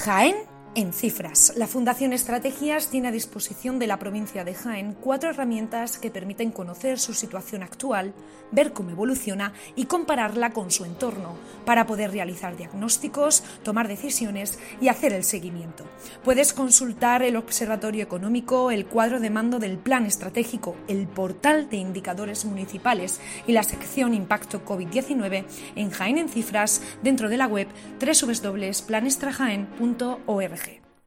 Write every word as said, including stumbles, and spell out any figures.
Jaén en cifras. La Fundación Estrategias tiene a disposición de la provincia de Jaén cuatro herramientas que permiten conocer su situación actual, ver cómo evoluciona y compararla con su entorno, para poder realizar diagnósticos, tomar decisiones y hacer el seguimiento. Puedes consultar el Observatorio Económico, el cuadro de mando del Plan Estratégico, el portal de indicadores municipales y la sección Impacto COVID diecinueve en Jaén en Cifras dentro de la web doble u doble u doble u punto planestrajaén punto org.